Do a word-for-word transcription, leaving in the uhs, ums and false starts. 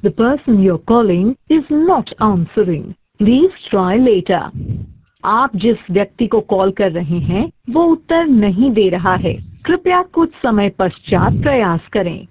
The person you're calling is not answering. Please try later. आप जिस व्यक्ति को कॉल कर रहे हैं वो उत्तर नहीं दे रहा है। कृपया कुछ समय पश्चात प्रयास करें।